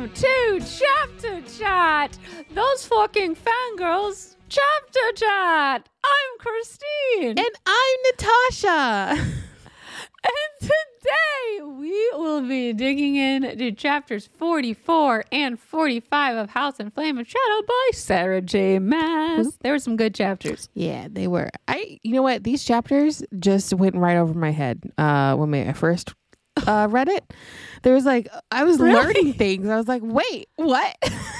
welcome to Chapter Chat, those fucking fangirls Chapter Chat. I'm Christine. And I'm Natasha. And today we will be digging into chapters 44 and 45 of House and Flame and Shadow by Sarah J. Maas. There were some good chapters. Yeah, they were. You know what? These chapters just went right over my head when I first read it. There was like, I was learning things. I was like, wait, what?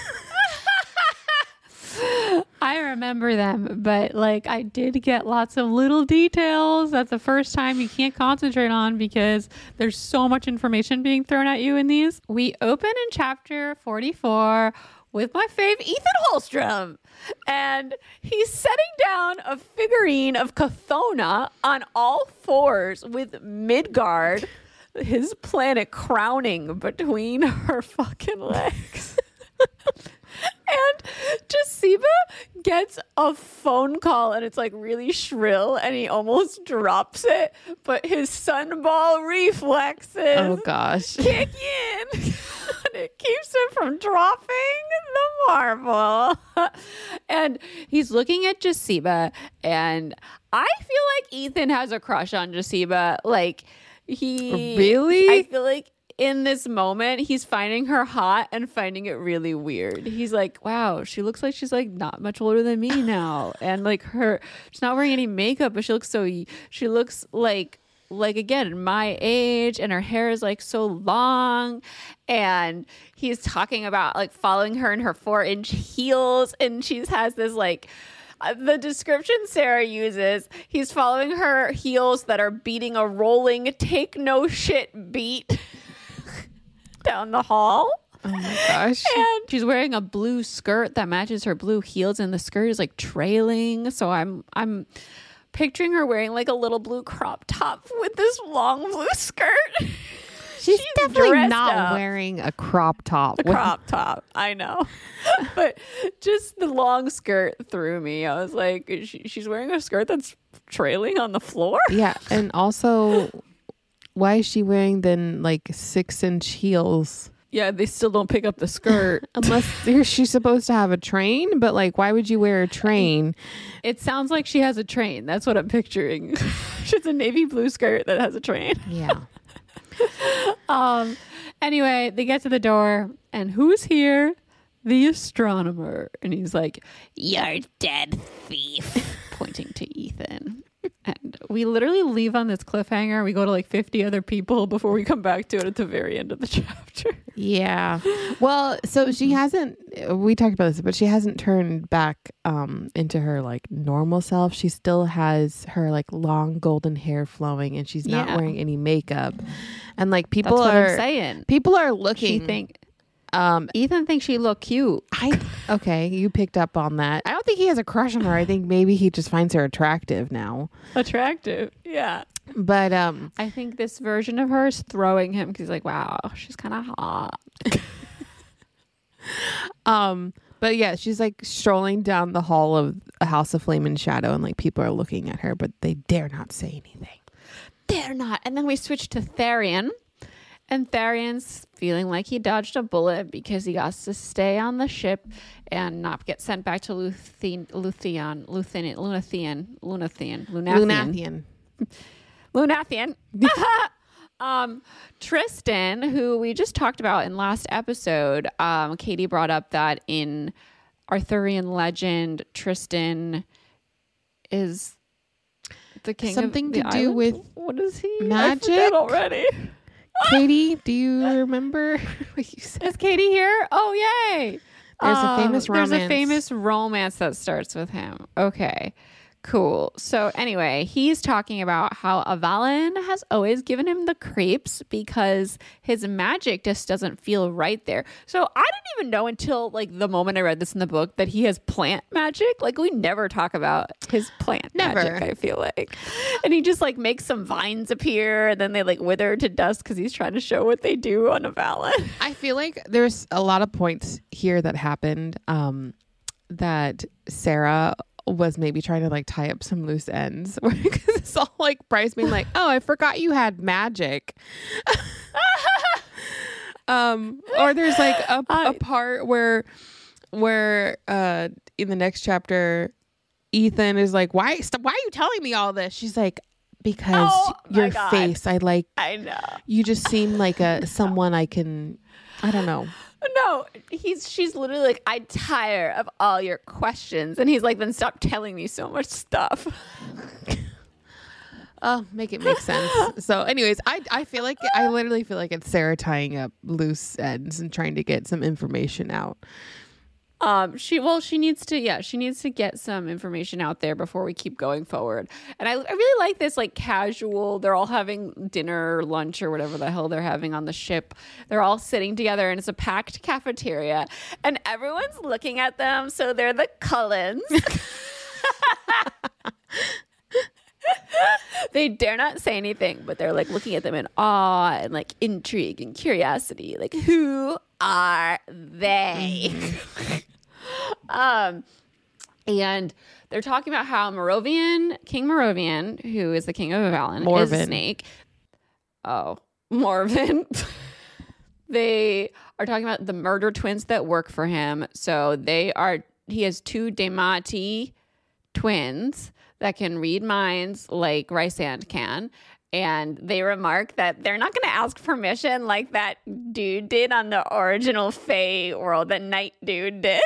I remember them, but like I did get lots of little details that the first time you can't concentrate on because there's so much information being thrown at you in these. We open in chapter 44 with my fave Ethan Hallstrom, and he's setting down a figurine of Chthona on all fours with Midgard, his planet, crowning between her fucking legs. And Jasiba gets a phone call and it's like really shrill and he almost drops it, but his sunball reflexes kick in and it keeps him from dropping the marble. And he's looking at Jasiba, and I feel like Ethan has a crush on Jasiba. Like I feel like in this moment, he's finding her hot and finding it really weird. He's like, wow, she looks like she's like not much older than me now. And like she's not wearing any makeup, but she looks like again, my age, and her hair is like so long. And he's talking about like following her in her 4-inch heels. And she has this like, the description Sarah uses, he's following her heels that are beating a rolling take no shit beat down the hall. Oh my gosh. And she's wearing a blue skirt that matches her blue heels, and the skirt is like trailing. So I'm picturing her wearing like a little blue crop top with this long blue skirt. She's definitely not wearing a crop top. A crop top, I know. But just the long skirt threw me. I was like, she's wearing a skirt that's trailing on the floor? Yeah, and also, why is she wearing then like 6-inch heels? Yeah, they still don't pick up the skirt. Unless she's supposed to have a train, but like, why would you wear a train? It sounds like she has a train. That's what I'm picturing. She's a navy blue skirt that has a train. Yeah. Anyway, they get to the door, and who's here? The astronomer. And he's like, "You're dead, thief," pointing to Ethan. And we literally leave on this cliffhanger. We go to like 50 other people before we come back to it at the very end of the chapter. Yeah. Well, so she hasn't, we talked about this, but she hasn't turned back into her like normal self. She still has her like long golden hair flowing, and she's not wearing any makeup. And like people That's what I'm saying. People are looking. Ethan thinks she look cute. Okay, you picked up on that. I don't think he has a crush on her. I think maybe he just finds her attractive now. Attractive, yeah. But I think this version of her is throwing him because he's like, wow, she's kind of hot. But yeah, she's like strolling down the hall of a House of Flame and Shadow, and like people are looking at her, but they dare not say anything. Dare not. And then we switch to Tharian. And Tharian's feeling like he dodged a bullet because he got to stay on the ship and not get sent back to Lunathian. Tristan, who we just talked about in last episode, Katie brought up that in Arthurian legend, Tristan is the king something of the to do island? with what is he? magic? I forget already. Katie, do you remember what you said? Is Katie here? Oh, yay. There's a famous romance. There's a famous romance that starts with him. Okay. Cool. So anyway, he's talking about how Avalon has always given him the creeps because his magic just doesn't feel right there. So I didn't even know until like the moment I read this in the book that he has plant magic. Like we never talk about his plant magic, I feel like. And he just like makes some vines appear and then they like wither to dust because he's trying to show what they do on Avalon. I feel like there's a lot of points here that happened that Sarah was maybe trying to like tie up some loose ends because it's all like Bryce being like, oh, I forgot you had magic. Or there's like a part where in the next chapter, Ethan is like, why are you telling me all this? She's like, because your face, I know. You just seem like someone I don't know. No, she's literally like, I'm tired of all your questions. And he's like, then stop telling me so much stuff. Oh, make it make sense. So anyways, I feel like I literally feel like it's Sarah tying up loose ends and trying to get some information out. She needs to get some information out there before we keep going forward. And I really like this like casual, they're all having dinner, lunch, or whatever the hell they're having on the ship. They're all sitting together and it's a packed cafeteria and everyone's looking at them. So they're the Cullens. They dare not say anything, but they're like looking at them in awe and like intrigue and curiosity. Like, who are they? And they're talking about how King Merovian, who is the king of Avalon, is a snake. Oh, Morven. They are talking about the murder twins that work for him. So he has two Daemati twins that can read minds like Rysand can. And they remark that they're not going to ask permission like that dude did on the original Fae world, that Night dude did.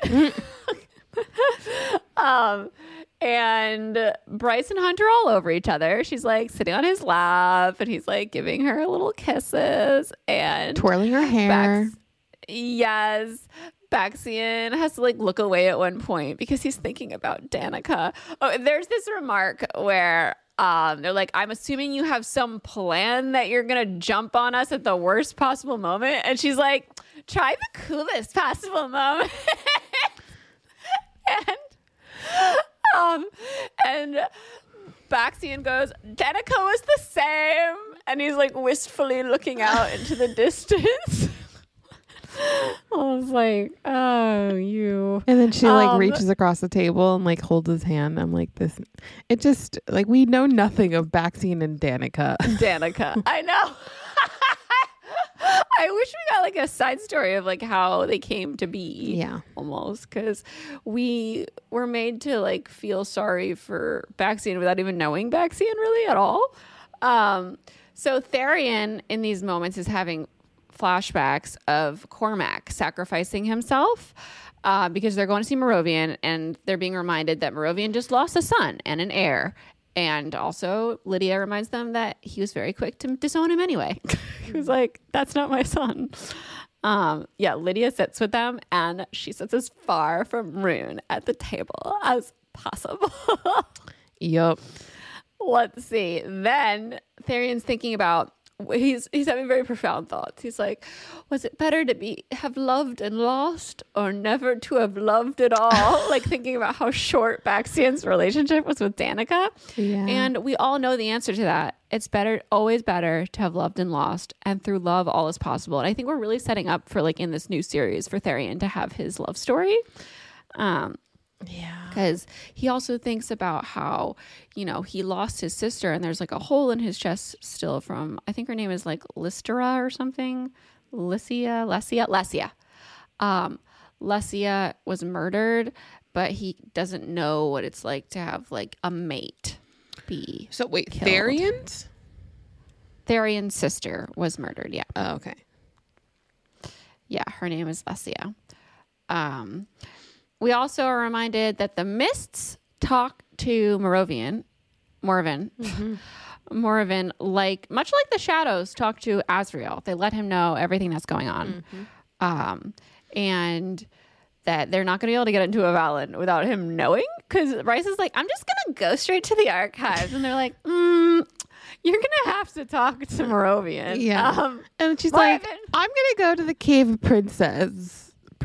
And Bryce and Hunt are all over each other. She's like sitting on his lap and he's like giving her little kisses and twirling her hair. Yes. Baxian has to like look away at one point because he's thinking about Danica. Oh, there's this remark where they're like, I'm assuming you have some plan that you're going to jump on us at the worst possible moment. And she's like, try the coolest possible moment. And Baxian goes, Danica was the same. And he's like wistfully looking out into the distance. I was like, oh, you. And then she like reaches across the table and like holds his hand. I'm like, it just like, we know nothing of Baxian and Danica. I know. I wish we got like a side story of like how they came to be. Yeah. Almost. Because we were made to like feel sorry for Baxian without even knowing Baxian really at all. So Tharian in these moments is having flashbacks of Cormac sacrificing himself because they're going to see Merovian and they're being reminded that Merovian just lost a son and an heir. And also Lydia reminds them that he was very quick to disown him anyway. He was like, that's not my son. Lydia sits with them and she sits as far from Rune at the table as possible. Yup. Let's see. Then Tharian's thinking about, he's having very profound thoughts. He's like, was it better to have loved and lost or never to have loved at all? Like thinking about how short Baxian's relationship was with Danica. Yeah. And we all know the answer to that. It's always better to have loved and lost, and through love all is possible. And I think we're really setting up for like in this new series for Tharian to have his love story. Yeah. Because he also thinks about how, he lost his sister and there's like a hole in his chest still from, I think her name is like Lystera or something. Lesia. Lesia was murdered, but he doesn't know what it's like to have like a mate be. So wait, killed. Tharian's sister was murdered. Yeah. Oh, okay. Yeah. Her name is Lesia. We also are reminded that the mists talk to Morven, like much like the shadows talk to Azrael. They let him know everything that's going on, and that they're not going to be able to get into Avalon without him knowing. Because Rice is like, I'm just going to go straight to the archives, and they're like, you're going to have to talk to Merovian. Yeah, and she's like, I'm going to go to the Cave of Princes.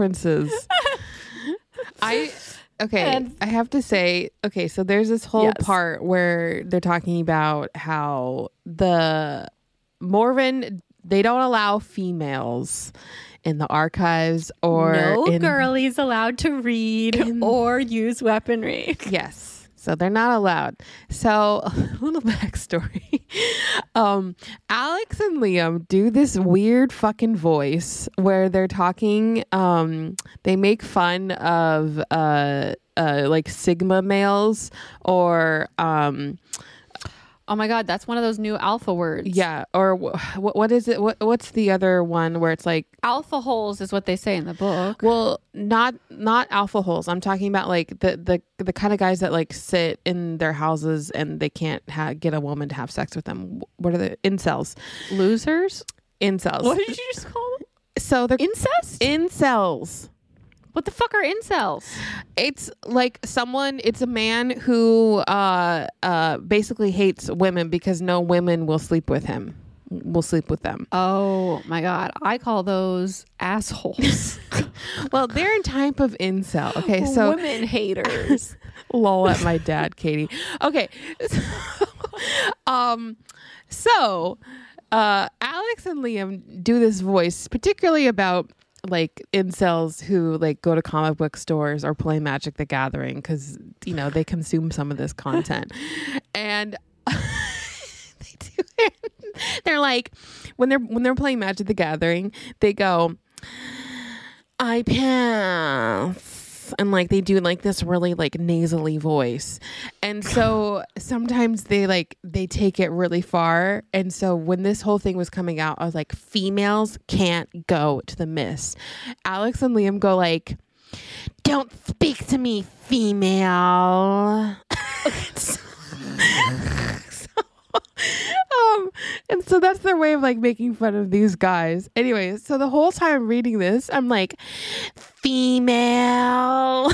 I have to say, so there's this whole part where they're talking about how the Morven, they don't allow females in the archives or no girlies allowed to read or use weaponry. Yes. So they're not allowed. So a little backstory. Alex and Liam do this weird fucking voice where they're talking. They make fun of like Sigma males or Oh my God, that's one of those new alpha words. yeah, or what is it? What's the other one where it's like Alpha holes is what they say in the book. well, not alpha holes. I'm talking about like the kind of guys that like sit in their houses and they can't get a woman to have sex with them. What are the incels? Losers? Incels. What did you just call them? So they're Incest? incels. What the fuck are incels? It's like it's a man who basically hates women because no women will sleep with him. Will sleep with them. Oh my God. I call those assholes. Well, they're a type of incel. Okay, so women haters. lol at my dad, Katie. Okay. So Alex and Liam do this voice, particularly about like incels who like go to comic book stores or play Magic the Gathering because you know they consume some of this content, and they're like when they're playing Magic the Gathering, they go, "I pass." And like they do like this really like nasally voice, and so sometimes they take it really far. And so when this whole thing was coming out, I was like, females can't go to the Miss. Alex and Liam go like, "Don't speak to me, female." And so that's their way of like making fun of these guys. Anyway, so the whole time reading this, I'm like, female.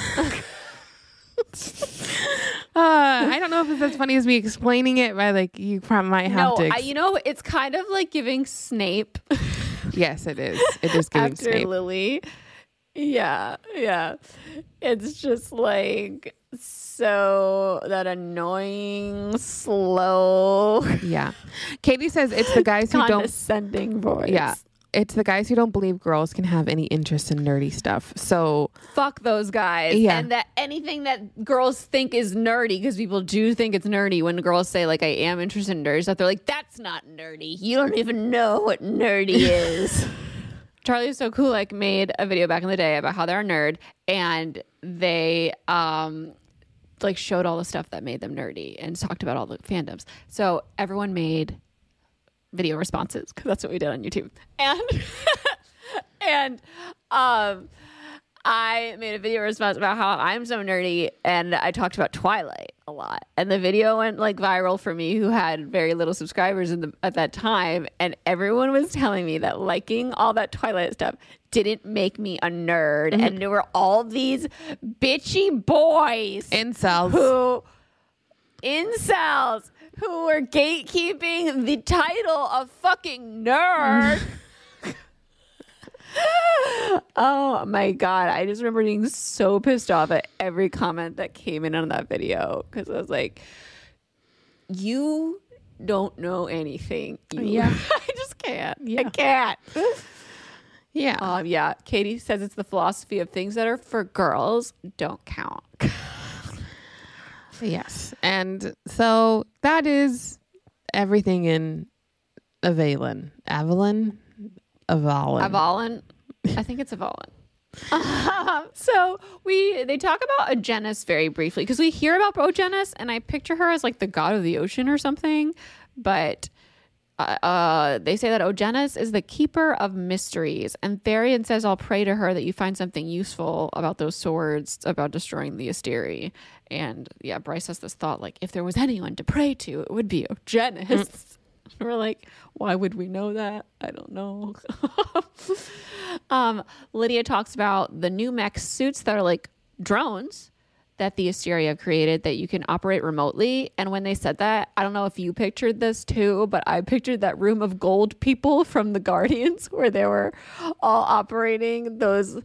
I don't know if it's as funny as me explaining it, but like you probably might have to. It's kind of like giving Snape. Yes, it is. It is giving after Snape. Lily. Yeah. It's just like so that annoying, slow, Yeah. Katie says it's the guys who don't. condescending voice. Yeah. It's the guys who don't believe girls can have any interest in nerdy stuff. So Fuck those guys. Yeah. And that anything that girls think is nerdy, because people do think it's nerdy when girls say like I am interested in nerdy stuff, they're like, that's not nerdy. You don't even know what nerdy is. Charlie is so cool like made a video back in the day about how they're a nerd, and they like showed all the stuff that made them nerdy and talked about all the fandoms. So everyone made video responses because that's what we did on YouTube. And I made a video response about how I'm so nerdy, and I talked about Twilight a lot. And the video went like viral for me, who had very little subscribers at that time. And everyone was telling me that liking all that Twilight stuff didn't make me a nerd. Mm-hmm. And there were all these bitchy boys, incels who were gatekeeping the title of fucking nerd. Oh my God. I just remember being so pissed off at every comment that came in on that video, because I was like, you don't know anything. Yeah. I just can't. Yeah. I can't. yeah. Yeah. Katie says it's the philosophy of things that are for girls don't count. Yes. And so that is everything in Avalon. Avalon? I think it's Avalon. So they talk about Ogenis very briefly, because we hear about Ogenis and I picture her as like the god of the ocean or something, but they say that Ogenis is the keeper of mysteries, and Tharian says, I'll pray to her that you find something useful about those swords about destroying the Asteri. And yeah, Bryce has this thought like, if there was anyone to pray to, it would be Ogenis. We're like, why would we know that? I don't know. Lydia talks about the new mech suits that are like drones that the Asteri have created that you can operate remotely. And when they said that, I don't know if you pictured this too, but I pictured that room of gold people from the Guardians where they were all operating those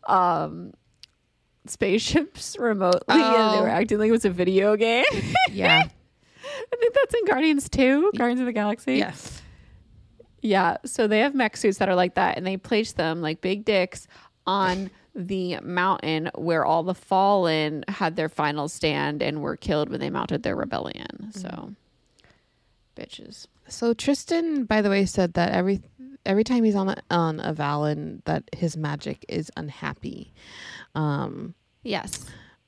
spaceships remotely, and they were acting like it was a video game. Yeah. I think that's in Guardians 2, Guardians of the Galaxy. Yes. Yeah, so they have mech suits that are like that, and they place them like big dicks on the mountain where all the fallen had their final stand and were killed when they mounted their rebellion. So, bitches. So Tristan, by the way, said that every time he's on Avalon, that his magic is unhappy. Yes.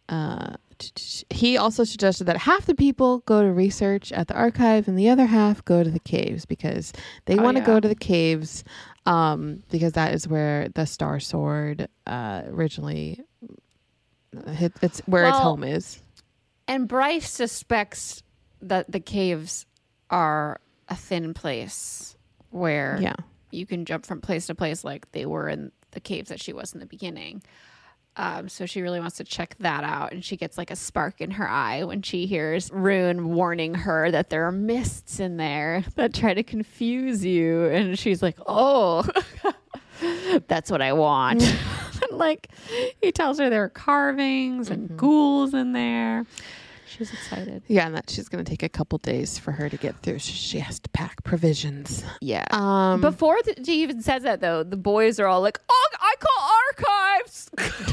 He also suggested that half the people go to research at the archive and the other half go to the caves because they want to go to the caves because that is where the Star Sword originally it's where its home is. And Bryce suspects that the caves are a thin place where you can jump from place to place like they were in the caves that she was in the beginning. So she really wants to check that out. And she gets like a spark in her eye when she hears Rune warning her that there are mists in there that try to confuse you. And she's like, oh, that's what I want. And like he tells her there are carvings and ghouls in there. She's excited. Yeah, and that she's going to take a couple days for her to get through. She has to pack provisions. Yeah. Before she even says that, though, the boys are all like, oh, I call archives.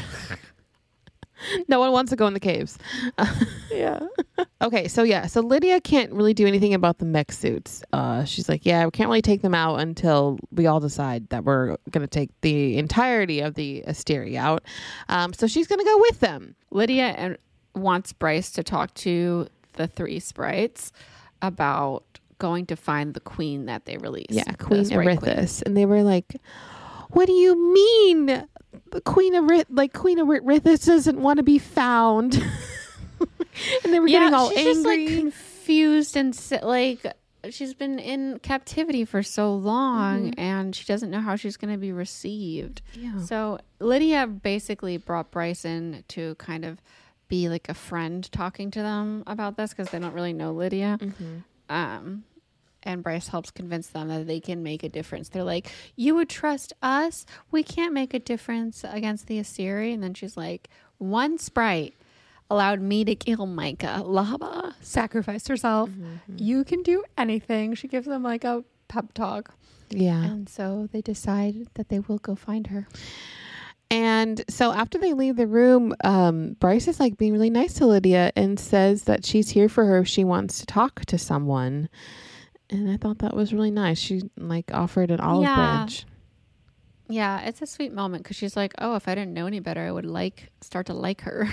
No one wants to go in the caves. Yeah. Okay, so Lydia can't really do anything about the mech suits. She's like, yeah, we can't really take them out until we all decide that we're going to take the entirety of the Asteri out. So she's going to go with them. Lydia wants Bryce to talk to the three sprites about going to find the queen that they released. Yeah, Queen Erithis. And they were like, what do you mean? The Queen Erithis doesn't want to be found. And they were getting all angry. Just like confused and like she's been in captivity for so long and she doesn't know how she's going to be received. Yeah. So Lydia basically brought Bryce in to kind of be like a friend talking to them about this because they don't really know Lydia. And Bryce helps convince them that they can make a difference. They're like, you would trust us? We can't make a difference against the Asteri. And then she's like, one sprite allowed me to kill Micah. Laba sacrificed herself. You can do anything. She gives them like a pep talk. Yeah. And so they decide that they will go find her. And so after they leave the room, Bryce is like being really nice to Lydia and says that she's here for her if she wants to talk to someone. And I thought that was really nice. She like offered an olive branch. Yeah, it's a sweet moment because she's like, oh, if I didn't know any better, I would start to like her.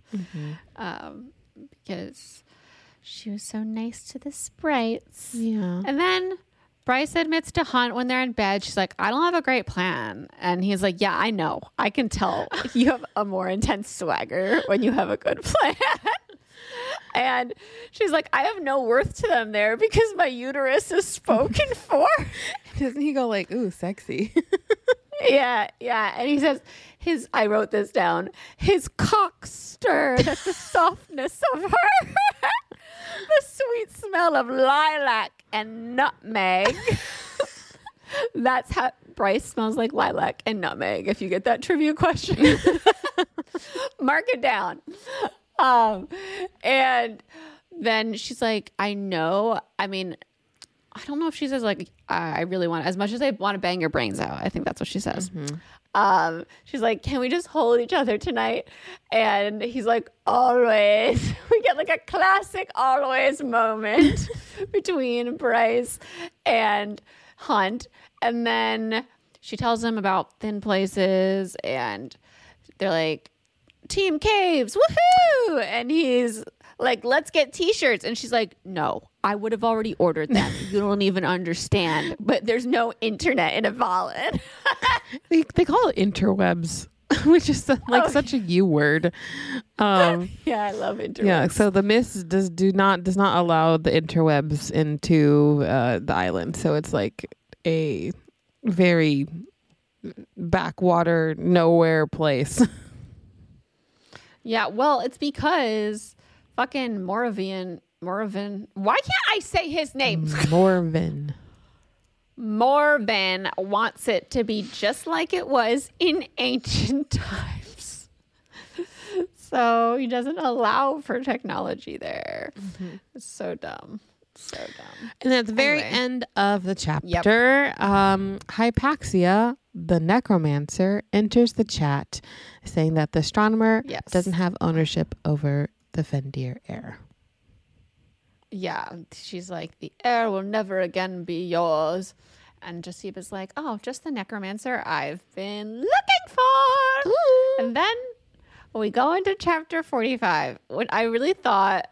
Because she was so nice to the sprites. Yeah. And then Bryce admits to Hunt when they're in bed, she's like, I don't have a great plan. And he's like, yeah, I know. I can tell you have a more intense swagger when you have a good plan. And she's like, I have no worth to them there because my uterus is spoken for. Doesn't he go like, ooh, sexy? Yeah. And he says, I wrote this down, his cock stirred at the softness of her. The sweet smell of lilac and nutmeg. That's how Bryce smells, like lilac and nutmeg. If you get that trivia question, mark it down. And then she's like, I know. I mean, I don't know if she says like, I really want, as much as I want to bang your brains out. I think that's what she says. She's like, can we just hold each other tonight? And he's like, always. We get like a classic always moment between Bryce and Hunt. And then she tells him about thin places and they're like, Team Caves, woohoo! And he's like, let's get t-shirts. And she's like, no, I would have already ordered them. You don't even understand. But there's no internet in Avalon. They call it interwebs, which is like such a U word. Yeah, I love interwebs. Yeah, so the mist does not allow the interwebs into the island. So it's like a very backwater, nowhere place. Yeah, well, it's because fucking Moravian. Why can't I say his name? Morven wants it to be just like it was in ancient times. So he doesn't allow for technology there. It's so dumb. So dumb. And at the very Anyway. end of the chapter, Hypaxia, the necromancer, enters the chat saying that the astronomer Yes. doesn't have ownership over the Fendir heir. Yeah, she's like, the heir will never again be yours. And Jasiba's like, oh, just the necromancer I've been looking for. Ooh. And then we go into chapter 45. When I really thought...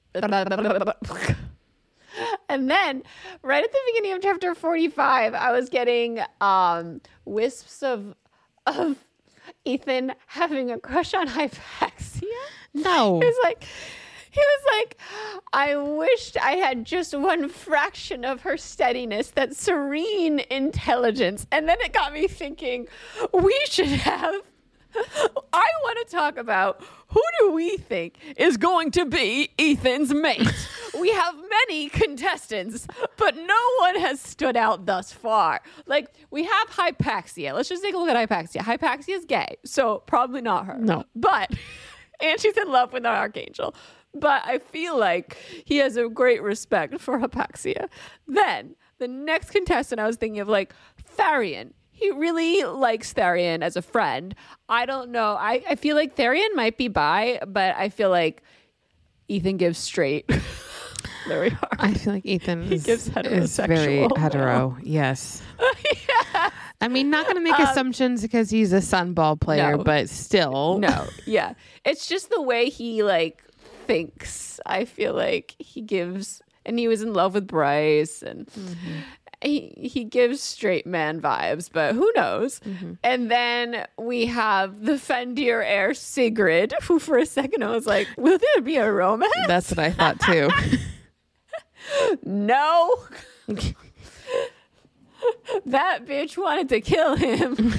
And then, right at the beginning of chapter 45, I was getting wisps of Ethan having a crush on Hypaxia. No. He was like, I wished I had just one fraction of her steadiness, that serene intelligence. And then it got me thinking, we should have... I want to talk about who do we think is going to be Ethan's mate. We have many contestants, but no one has stood out thus far. Like, we have Hypaxia. Let's just take a look at Hypaxia. Hypaxia is gay, so probably not her. No. But, and she's in love with an archangel. But I feel like he has a great respect for Hypaxia. Then, the next contestant I was thinking of, like, Tharian. He really likes Tharian as a friend. I don't know. I feel like Tharian might be bi, but I feel like Ethan gives straight. There we are. I feel like Ethan is gives very heterosexual. hetero. Yes. Yeah. I mean, not going to make assumptions because he's a sunball player, No. but still. No, yeah. It's just the way he, like, thinks. I feel like he gives... And he was in love with Bryce, and... He gives straight man vibes, but who knows? And then we have the Fendir heir Sigrid, who for a second I was like, will there be a romance? That's what I thought too. No. That bitch wanted to kill him.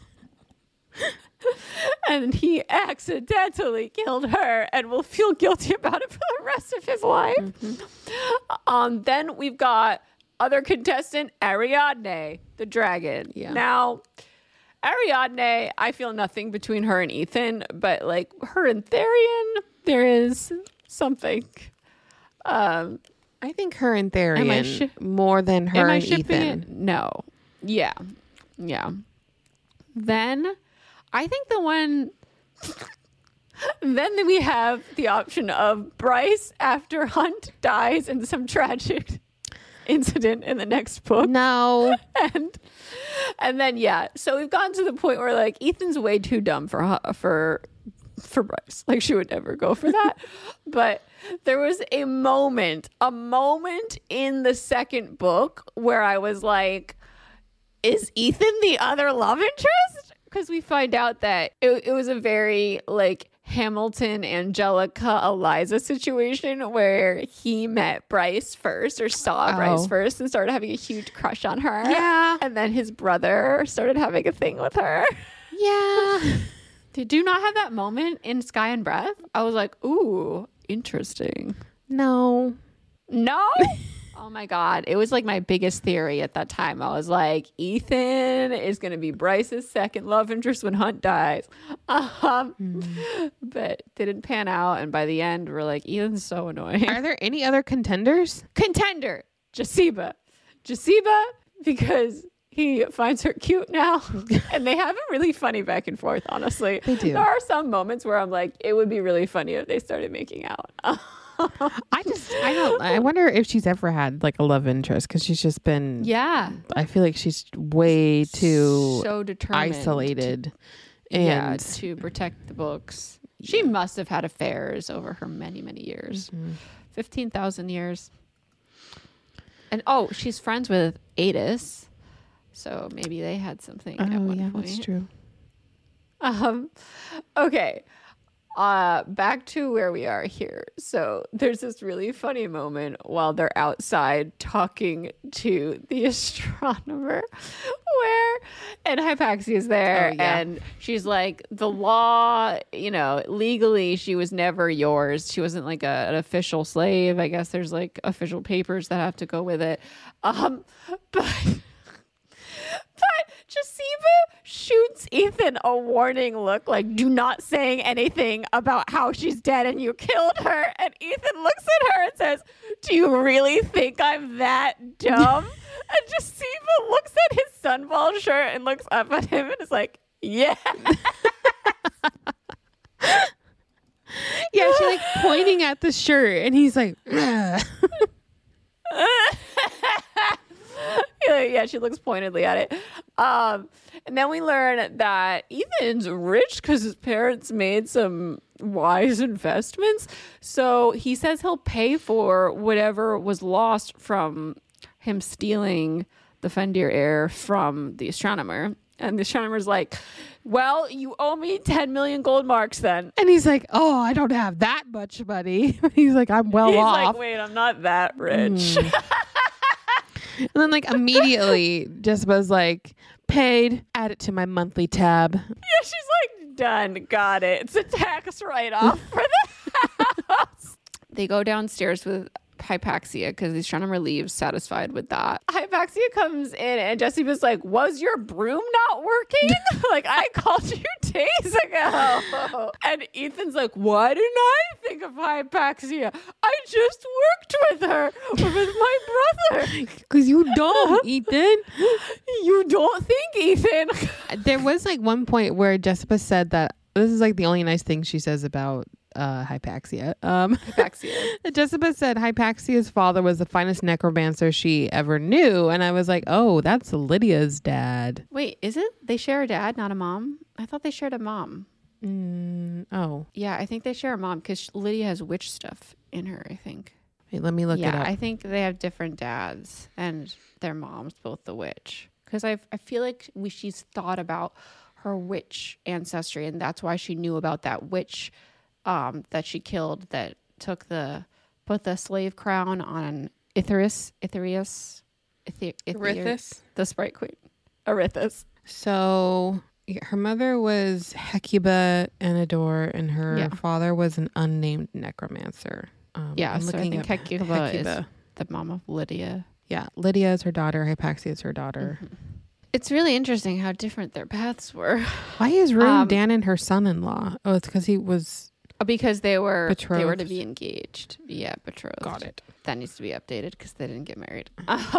And he accidentally killed her and will feel guilty about it for the rest of his life. Then we've got other contestant, Ariadne, the dragon. Yeah. Now, Ariadne, I feel nothing between her and Ethan, but like her and Tharian, there is something. I think her and Am I Tharian more than her Am I and shipping Ethan. it? No. Yeah. Yeah. Then I think the one... Then we have the option of Bryce after Hunt dies in some tragic incident in the next book. No. And then, yeah. So we've gotten to the point where, like, Ethan's way too dumb for Bryce. Like, she would never go for that. But there was a moment in the second book where I was like, is Ethan the other love interest? Because we find out that it was a very, like, Hamilton, Angelica, Eliza situation where he met Bryce first, or saw Bryce first, and started having a huge crush on her. Yeah. And then his brother started having a thing with her. Yeah. Did you not have that moment in Sky and Breath? I was like, ooh, interesting. No. No? Oh my God. It was like my biggest theory at that time. I was like, Ethan is going to be Bryce's second love interest when Hunt dies. But didn't pan out. And by the end, we're like, Ethan's so annoying. Are there any other contenders? Contender, Jasiba. Jasiba, because he finds her cute now. And they have a really funny back and forth, honestly. They do. There are some moments where I'm like, it would be really funny if they started making out. I wonder if she's ever had like a love interest, because she's just been, Yeah. I feel like she's way too So determined. isolated. Yeah, And to protect the books. She must have had affairs over her many, many years. 15,000 years. And she's friends with Adis. So maybe they had something at one point. that's true. Okay. Back to where we are here. So there's this really funny moment while they're outside talking to the astronomer and Hypaxia is there, and she's like, the law, legally she was never yours. She wasn't like an official slave. I guess there's like official papers that have to go with it. But Jasiba shoots Ethan a warning look, like, do not saying anything about how she's dead and you killed her. And Ethan looks at her and says, do you really think I'm that dumb? And Josiva looks at his sunball shirt and looks up at him and is like, yeah. Yeah, she like pointing at the shirt, and he's like, Yeah, she looks pointedly at it. And then we learn that Ethan's rich because his parents made some wise investments. So he says he'll pay for whatever was lost from him stealing the Fendir heir from the astronomer. And the astronomer's like, well, you owe me 10 million gold marks then. and he's like, oh, I don't have that much money. He's like, I'm well He's off. like, wait, I'm not that rich. And then like immediately Jessica's like, paid, add it to my monthly tab. Yeah, she's like, done, got it. It's a tax write-off for the house. They go downstairs with Hypaxia because the astronomer leaves satisfied with that. Hypaxia comes in and Jessica's like, was your broom not working? Like, I called you days ago. And Ethan's like, why didn't I think of Hypaxia? I just worked with her, with my brother. Because you don't, Ethan. You don't think, Ethan? There was like one point where Jessica said that this is like the only nice thing she says about Hypaxia. Hypaxia. Jessica said Hypaxia's father was the finest necromancer she ever knew. And I was like, oh, that's Lydia's dad. Wait, is it? They share a dad, not a mom? I thought they shared a mom. Oh. Yeah, I think they share a mom because Lydia has witch stuff in her, I think. Wait, let me look it Yeah, up. I think they have different dads and their moms, both the witch. Because I feel like she's thought about her witch ancestry, and that's why she knew about that witch that she killed that put the slave crown on Itherius, the Sprite Queen, Erithus. So her mother was Hecuba Anador, and her father was an unnamed necromancer. Yeah, so I think up Hecuba is the mom of Lydia. Yeah, Lydia is her daughter. Hypaxia is her daughter. Mm-hmm. It's really interesting how different their paths were. Why is Rune Dan her son-in-law? Oh, it's because he was because they were betrothed. to be engaged. Yeah, betrothed. Got it. That needs to be updated because they didn't get married.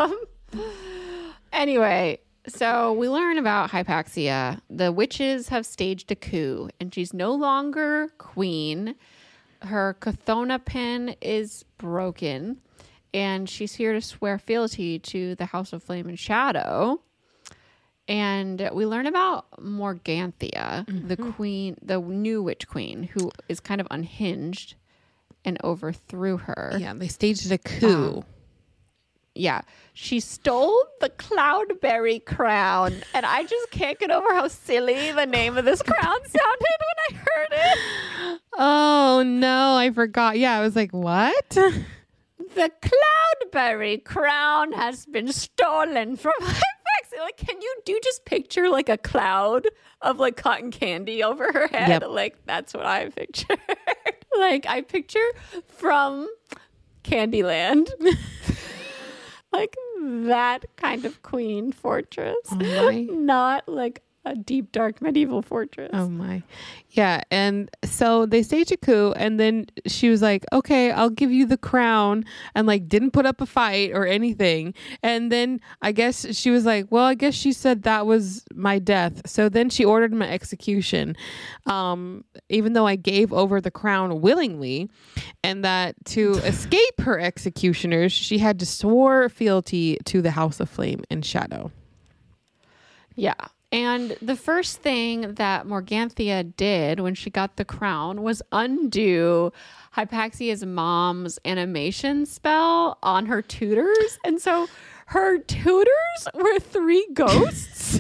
Anyway, so we learn about Hypaxia. The witches have staged a coup, and she's no longer queen. Her Chthona pin is broken, and she's here to swear fealty to the House of Flame and Shadow. And we learn about Morganthia, the queen, the new witch queen, who is kind of unhinged and overthrew her. Yeah, they staged a coup. Yeah. She stole the Cloudberry crown. And I just can't get over how silly the name of this crown sounded when I heard it. Oh, no, I forgot. Yeah, I was like, what? The Cloudberry crown has been stolen from Hypaxia. Like, can you just picture like a cloud of like cotton candy over her head? Yep. Like, that's what I picture. Like, I picture from Candyland. Like that kind of queen fortress. Oh my. Not like a deep, dark medieval fortress. Oh my. Yeah. And so they staged a coup, and then she was like, okay, I'll give you the crown, and like didn't put up a fight or anything. And then I guess she was like, well, I guess she said that was my death. So then she ordered my execution. Even though I gave over the crown willingly, and that to escape her executioners, she had to swear fealty to the House of Flame and Shadow. Yeah. And the first thing that Morganthia did when she got the crown was undo Hypaxia's mom's animation spell on her tutors. And so her tutors were 3 ghosts.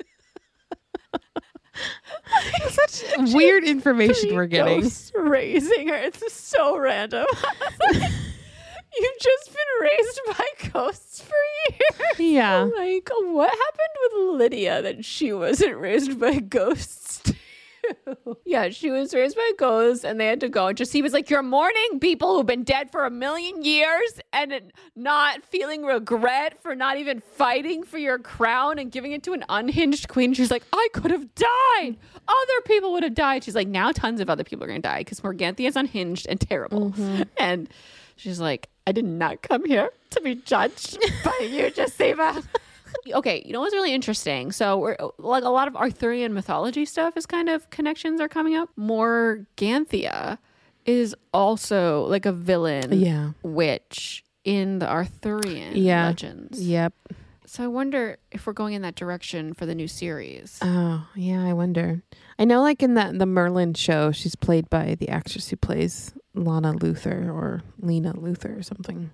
Such weird information 3 we're getting. ghosts raising her. It's just so random. You've just been raised by ghosts for years. Yeah. Like, what happened with Lydia that she wasn't raised by ghosts too? Yeah, she was raised by ghosts and they had to go. And Jacey was like, you're mourning people who've been dead for 1,000,000 years and not feeling regret for not even fighting for your crown and giving it to an unhinged queen. She's like, I could have died. Other people would have died. She's like, now tons of other people are going to die because Morganthia is unhinged and terrible. And she's like, I did not come here to be judged by you, Jaceba. Okay, you know what's really interesting? So we're like a lot of Arthurian mythology stuff is kind of connections are coming up. Morganthia is also like a villain witch in the Arthurian legends. Yep. So I wonder if we're going in that direction for the new series. Oh, yeah, I wonder. I know like in the Merlin show, she's played by the actress who plays Lena Luthor or something.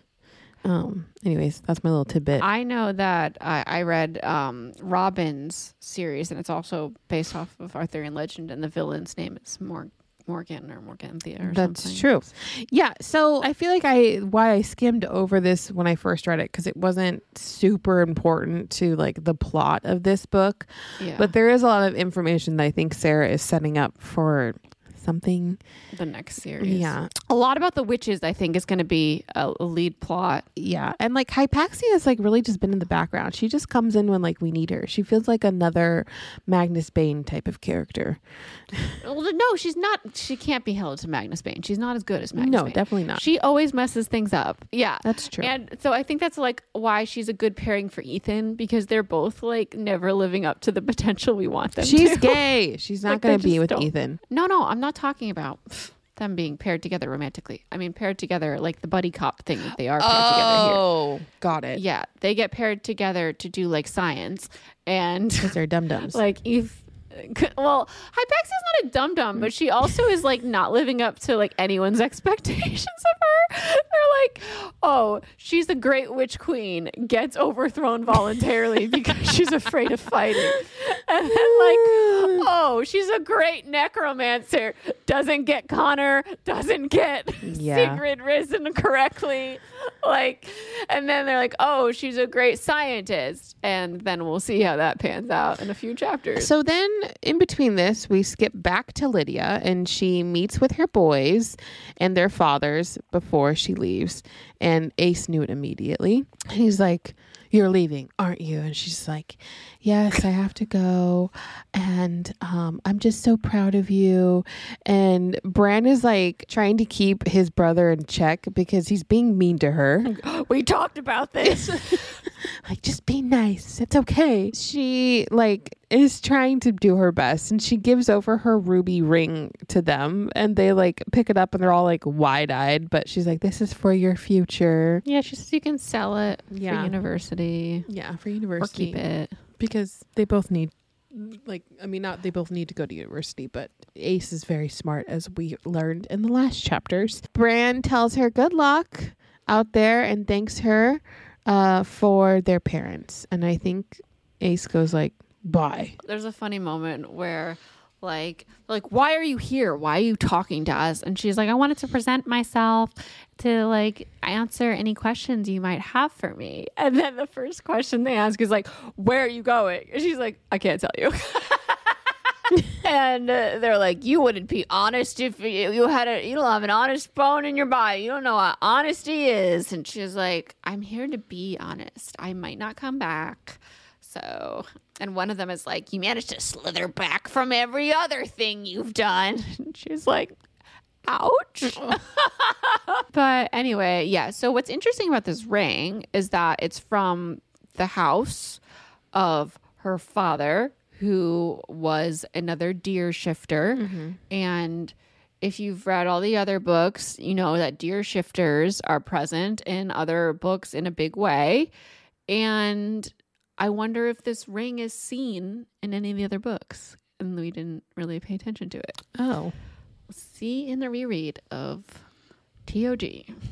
Anyways, that's my little tidbit. I know that I read Robin's series, and it's also based off of Arthurian legend, and the villain's name is Morgan or Morganthia or That's something. true. Yeah, so I feel like I skimmed over this when I first read it because it wasn't super important to like the plot of this book. Yeah. But there is a lot of information that I think Sarah is setting up for something. The next series. Yeah. A lot about the witches, I think, is going to be a lead plot. Yeah. And like Hypaxia has like really just been in the background. She just comes in when like we need her. She feels like another Magnus Bane type of character. Well, no, she's not. She can't be held to Magnus Bane. She's not as good as Magnus No, Bane. definitely not. She always messes things up. Yeah. That's true. And so I think that's like why she's a good pairing for Ethan, because they're both like never living up to the potential we want them She's to. gay. She's not Like, going they to be just with don't. Ethan. No, I'm not talking about them being paired together romantically. I mean paired together like the buddy cop thing that they are paired together here. Oh, got it. Yeah, they get paired together to do like science, and Because they're dum-dums. like well, Hypaxia's not a dum-dum, but she also is like not living up to like anyone's expectations of her. They're like, oh, she's a great witch queen, gets overthrown voluntarily because she's afraid of fighting. And then like, oh, she's a great necromancer, doesn't get Connor, doesn't get Sigrid risen correctly. Like, and then they're like, oh, she's a great scientist. And then we'll see how that pans out in a few chapters. So then in between this, we skip back to Lydia and she meets with her boys and their fathers before she leaves. And Ace knew it immediately. He's like, you're leaving, aren't you? And she's like, yes, I have to go. And I'm just so proud of you. And Bran is like trying to keep his brother in check because he's being mean to her. We talked about this. Like, just be nice. It's okay. She like is trying to do her best and she gives over her ruby ring to them and they like pick it up and they're all like wide-eyed, but she's like, this is for your future. Yeah, she says you can sell it for university. Yeah, for university. Or keep it. Because they both need not they both need to go to university, but Ace is very smart, as we learned in the last chapters. Bran tells her good luck out there and thanks her for their parents. And I think Ace goes like, bye. There's a funny moment where like, why are you here? Why are you talking to us? And she's like, I wanted to present myself to like answer any questions you might have for me. And then the first question they ask is like, where are you going? And she's like, I can't tell you. And they're like, you wouldn't be honest if you don't have an honest bone in your body. You don't know what honesty is. And she's like, I'm here to be honest. I might not come back. So, and one of them is like, you managed to slither back from every other thing you've done. And she's like, ouch. But anyway, yeah. So what's interesting about this ring is that it's from the house of her father, who was another deer shifter. Mm-hmm. And if you've read all the other books, you know that deer shifters are present in other books in a big way. And I wonder if this ring is seen in any of the other books. And we didn't really pay attention to it. Oh. We'll see in the reread of TOG.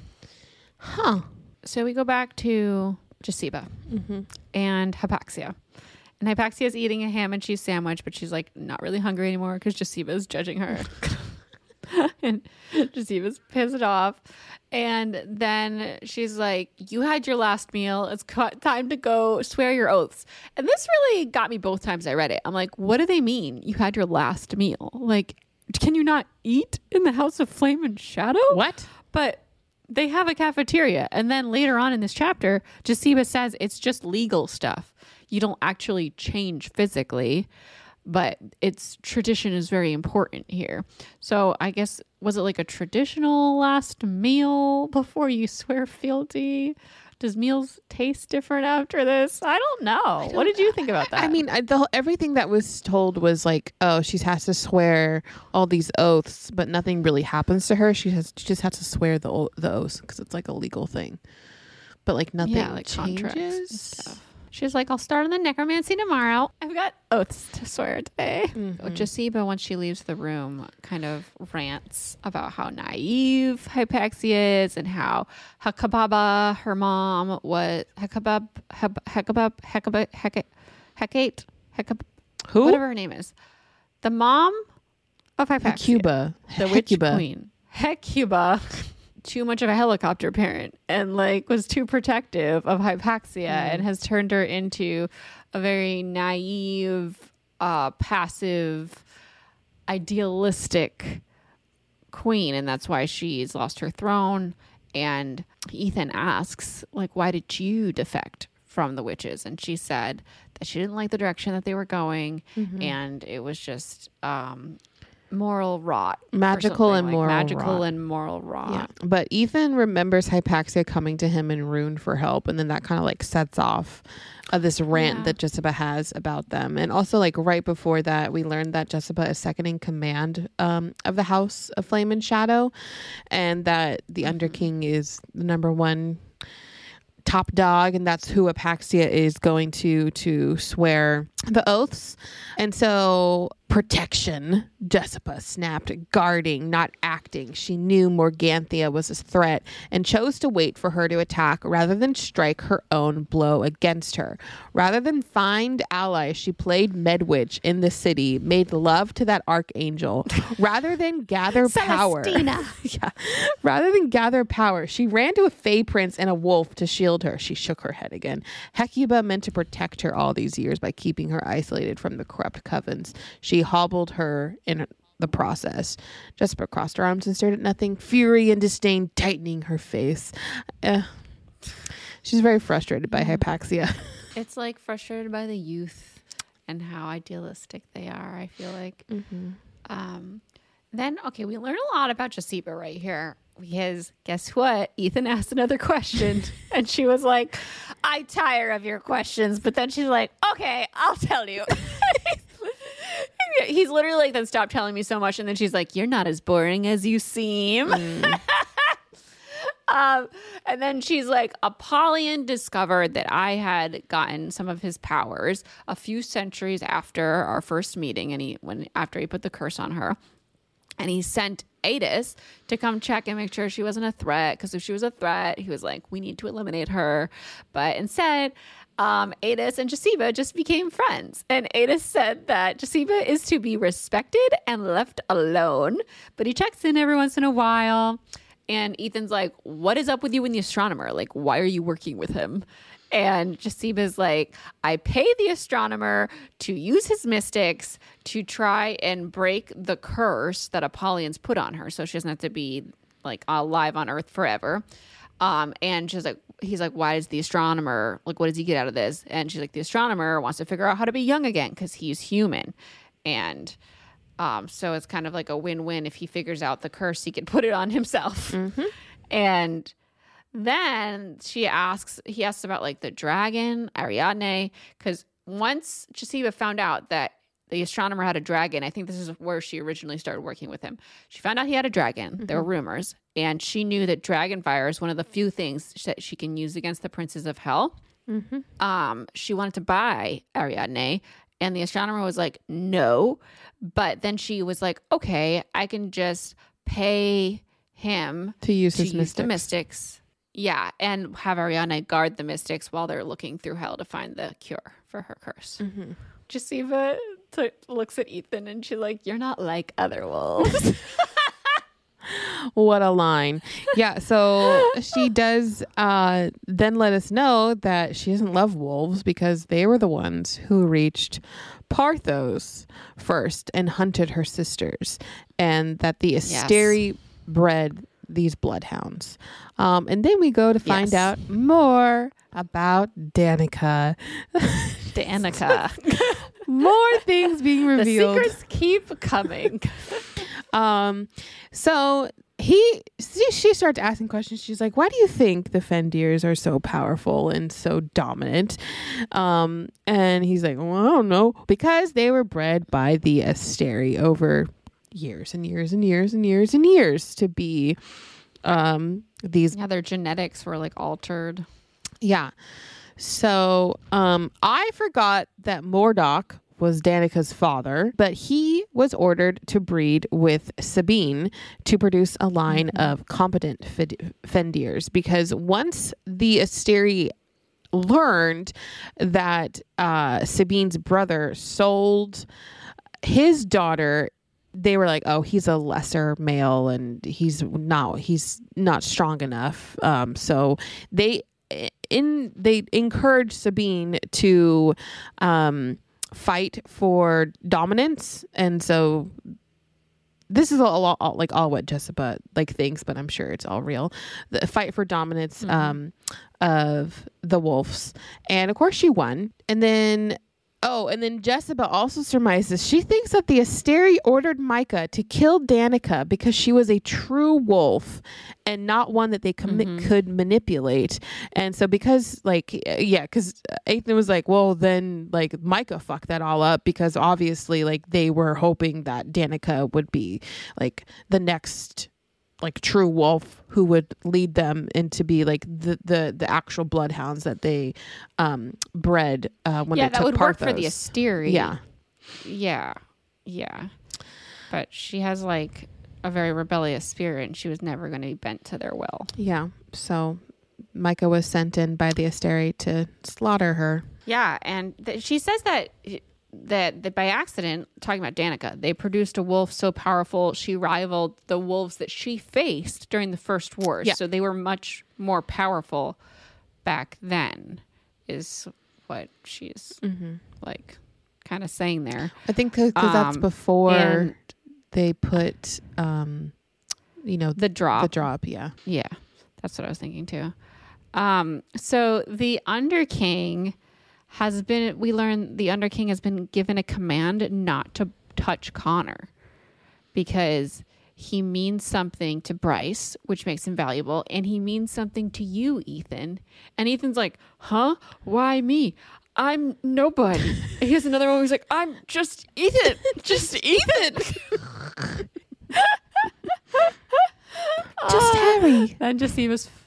Huh. So we go back to Jaceba and Hypaxia. And Hypaxia is eating a ham and cheese sandwich, but she's like not really hungry anymore because Jaceba is judging her. And Josima's pissed off. And then she's like, you had your last meal. It's time to go swear your oaths. And this really got me both times I read it. I'm like, what do they mean? You had your last meal? Like, can you not eat in the House of Flame and Shadow? What? But they have a cafeteria. And then later on in this chapter, Jasiba says it's just legal stuff. You don't actually change physically, but its tradition is very important here. So I guess, was it like a traditional last meal before you swear fealty? Does meals taste different after this? I don't know. What did you think about that? I mean, everything that was told was like, oh, she has to swear all these oaths, but nothing really happens to her. She just has to swear the oaths because it's like a legal thing. But like nothing contracts and changes. stuff. She's like, I'll start on the necromancy tomorrow. I've got oaths to swear today. Jasiba, once she leaves the room, kind of rants about how naive Hypaxia is and how Hekababa, her mom, was Hekate, Who? whatever her name is, the mom of Hypaxia, Hecuba. the witch Hecuba. queen, Hecuba. Too much of a helicopter parent and like was too protective of Hypaxia and has turned her into a very naive, passive, idealistic queen, and that's why she's lost her throne. And Ethan asks, like, why did you defect from the witches? And she said that she didn't like the direction that they were going, and it was just moral rot. Magical and moral magical rot. and moral rot. Yeah. But Ethan remembers Hypaxia coming to him in Rune for help, and then that kind of like sets off this rant that Jessica has about them. And also, like, right before that, we learned that Jessica is second in command of the House of Flame and Shadow, and that the Underking is the number one top dog, and that's who Hypaxia is going to swear the oaths. And so protection, Jessica snapped, guarding, not acting. She knew Morganthia was a threat and chose to wait for her to attack rather than strike her own blow against her. Rather than find allies, she played Medwitch in the city, made love to that archangel. Rather than gather power. Yeah. Rather than gather power, she ran to a Fey prince and a wolf to shield her. She shook her head again. Hecuba meant to protect her all these years by keeping her isolated from the corrupt covens. She hobbled her in the process. Jessica crossed her arms and stared at nothing, fury and disdain tightening her face. She's very frustrated by Hypaxia. It's like frustrated by the youth and how idealistic they are, I feel like. Then, okay, we learn a lot about Jasiba right here. Because guess what? Ethan asked another question and she was like, I tire of your questions. But then she's like, okay, I'll tell you. He's literally like, then stop telling me so much. And then she's like, you're not as boring as you seem. And then she's like, Apollyon discovered that I had gotten some of his powers a few centuries after our first meeting. And after he put the curse on her. And he sent Adis to come check and make sure she wasn't a threat. Because if she was a threat, he was like, we need to eliminate her. But instead, Adis and Jasiba just became friends. And Adis said that Jasiba is to be respected and left alone. But he checks in every once in a while. And Ethan's like, what is up with you and the astronomer? Like, why are you working with him? And Jasiba's like, I pay the astronomer to use his mystics to try and break the curse that Apollyon's put on her, so she doesn't have to be like alive on Earth forever. And she's like, he's like, why does the astronomer, like, what does he get out of this? And she's like, the astronomer wants to figure out how to be young again because he's human. And so it's kind of like a win-win. If he figures out the curse, he can put it on himself. And then he asks about like the dragon, Ariadne, because once Jasiba found out that the astronomer had a dragon, I think this is where she originally started working with him. She found out he had a dragon. There were rumors. And she knew that dragon fire is one of the few things that she can use against the princes of hell. She wanted to buy Ariadne. And the astronomer was like, no. But then she was like, okay, I can just pay him to use the mystics. Mystics. Yeah, and have Ariadne guard the mystics while they're looking through hell to find the cure for her curse. Jasiba looks at Ethan and she's like, you're not like other wolves. What a line. Yeah, so she does then let us know that she doesn't love wolves because they were the ones who reached Parthos first and hunted her sisters, and that the Asteri bred these bloodhounds. And then we go to find out more about Danica. Danica. More things being revealed. The secrets keep coming. So she starts asking questions. She's like, why do you think the Fendirs are so powerful and so dominant? And he's like, well, I don't know. Because they were bred by the Asteri over years and years and years and years and years to be these. Yeah, their genetics were like altered. Yeah. So I forgot that Mordok was Danica's father, but he was ordered to breed with Sabine to produce a line of competent Fendirs, because once the Asteri learned that Sabine's brother sold his daughter, they were like, oh, he's a lesser male and he's not strong enough. So they encouraged Sabine to fight for dominance. And so this is all what Jessica thinks, but I'm sure it's all real. The fight for dominance of the wolves. And of course she won. And then Jessica also surmises she thinks that the Asteri ordered Micah to kill Danica because she was a true wolf and not one that they could manipulate. And so because Ethan was like, well, then Micah fucked that all up, because obviously they were hoping that Danica would be the next true wolf who would lead them into be the actual bloodhounds that they bred when they took that would Parthos. work for the Asteri. Yeah. But she has a very rebellious spirit, and she was never going to be bent to their will. Yeah. So Micah was sent in by the Asteri to slaughter her. Yeah, and she says that by accident, talking about Danica, they produced a wolf so powerful she rivaled the wolves that she faced during the First Wars. Yeah. So they were much more powerful back then, is what she's kind of saying there. I think because that's before they put the drop. The drop, yeah. Yeah, that's what I was thinking too. So the Underking we learned the Underking has been given a command not to touch Connor because he means something to Bryce, which makes him valuable, and he means something to you, Ethan. And Ethan's like, huh? Why me? I'm nobody. He has another one where he's like, I'm just Ethan. Just Ethan. Just Harry. And just he was...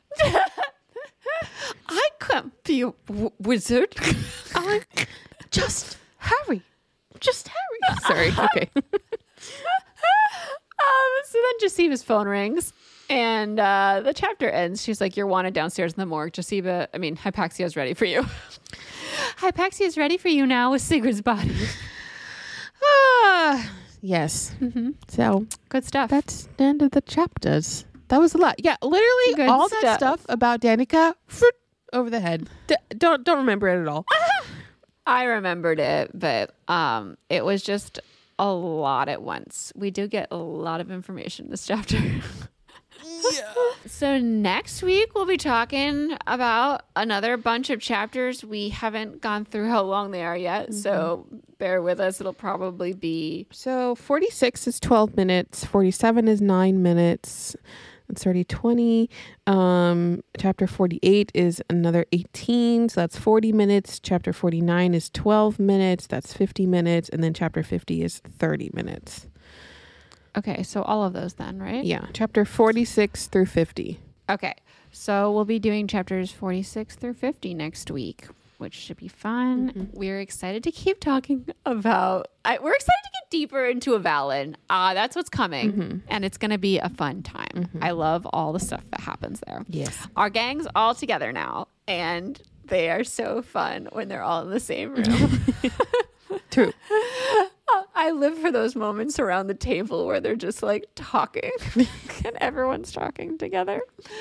I can't be a wizard. I'm just Harry. Just Harry. Sorry. Okay. So then Joseba's phone rings and the chapter ends. She's like, you're wanted downstairs in the morgue. Hypaxia's ready for you. Hypaxia's ready for you now with Sigurd's body. Yes. Mm-hmm. So good stuff. That's the end of the chapters. That was a lot. Yeah, literally good all stuff. That stuff about Danica over the head. Don't remember it at all. I remembered it, but it was just a lot at once. We do get a lot of information in this chapter. Yeah. So next week we'll be talking about another bunch of chapters. We haven't gone through how long they are yet, so bear with us. It'll probably be... So 46 is 12 minutes. 47 is 9 minutes. It's already 20. Chapter 48 is another 18. So that's 40 minutes. Chapter 49 is 12 minutes. That's 50 minutes. And then chapter 50 is 30 minutes. Okay, so all of those then, right? Yeah, chapter 46 through 50. Okay, so we'll be doing chapters 46 through 50 next week, which should be fun. Mm-hmm. We're excited to keep talking about... we're excited to get deeper into Avalon. That's what's coming, and it's going to be a fun time. Mm-hmm. I love all the stuff that happens there. Yes. Our gang's all together now, and they are so fun when they're all in the same room. True. I live for those moments around the table where they're just like talking and everyone's talking together.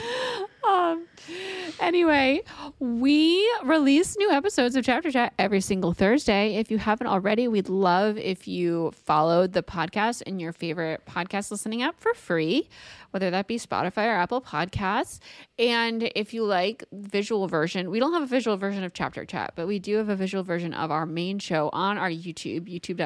Anyway, we release new episodes of Chapter Chat every single Thursday. If you haven't already, we'd love if you followed the podcast in your favorite podcast listening app for free, whether that be Spotify or Apple Podcasts. And if you like visual version, we don't have a visual version of Chapter Chat, but we do have a visual version of our main show on our YouTube,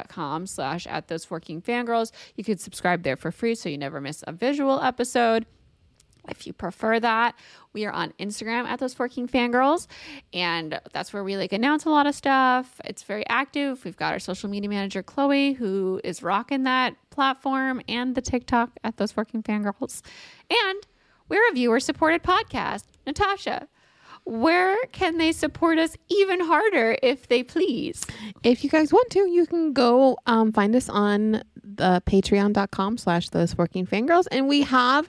youtube.com/@those4kingfangirls. You could subscribe there for free so you never miss a visual episode. If you prefer that, we are on Instagram @those4kingfangirls, and that's where we like announce a lot of stuff. It's very active. We've got our social media manager, Chloe, who is rocking that platform, and the TikTok @those4kingfangirls. And we're a viewer-supported podcast. Natasha, where can they support us even harder if they please? If you guys want to, you can go find us on the patreon.com/those4kingfangirls, and we have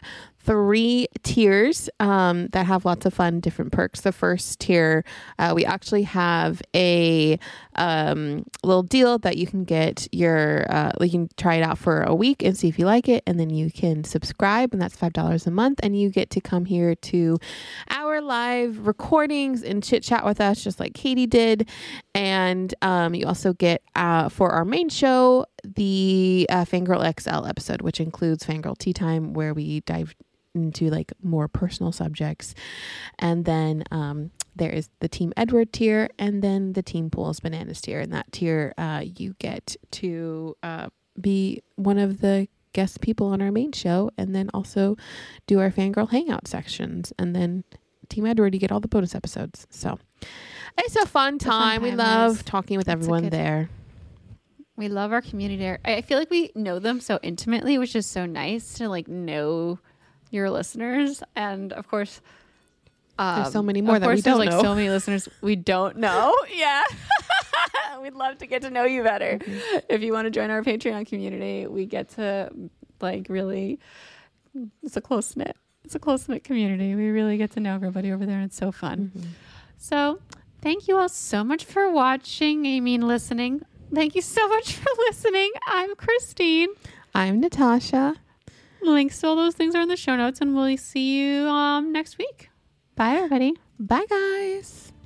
3 tiers that have lots of fun different perks. The first tier, we actually have a little deal that you can get you can try it out for a week and see if you like it, and then you can subscribe, and that's $5 a month, and you get to come here to our live recordings and chit chat with us just like Katie did. And you also get for our main show the Fangirl XL episode, which includes Fangirl Tea Time, where we dive into like more personal subjects. And then there is the Team Edward tier, and then the Team Pools Bananas tier. And that tier you get to be one of the guest people on our main show, and then also do our Fangirl Hangout sections. And then Team Edward, you get all the bonus episodes. So it's a fun time. We love talking with everyone there. We love our community there. I feel like we know them so intimately, which is so nice to like know your listeners. And of course, there's so many more that we don't know. So many listeners we don't know. Yeah. We'd love to get to know you better. Mm-hmm. If you want to join our Patreon community, we get to like really, it's a close-knit community. We really get to know everybody over there, and it's so fun. Mm-hmm. So thank you all so much for watching. Listening. Thank you so much for listening. I'm Christine. I'm Natasha. Links to all those things are in the show notes, and we'll see you next week. Bye, everybody. Bye, guys.